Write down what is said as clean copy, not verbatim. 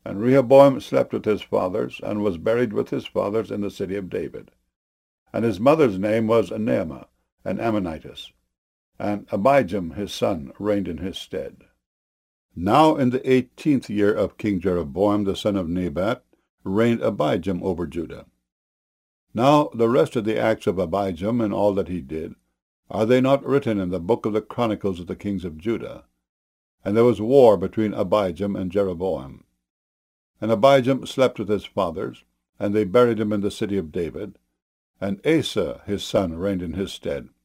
And Rehoboam slept with his fathers, and was buried with his fathers in the city of David. And his mother's name was Naamah, an Ammonitess. And Abijam his son reigned in his stead. Now in the 18th year of King Jeroboam the son of Nebat reigned Abijam over Judah. Now the rest of the acts of Abijam and all that he did, are they not written in the book of the Chronicles of the kings of Judah? And there was war between Abijam and Jeroboam. And Abijam slept with his fathers, and they buried him in the city of David. And Asa his son reigned in his stead.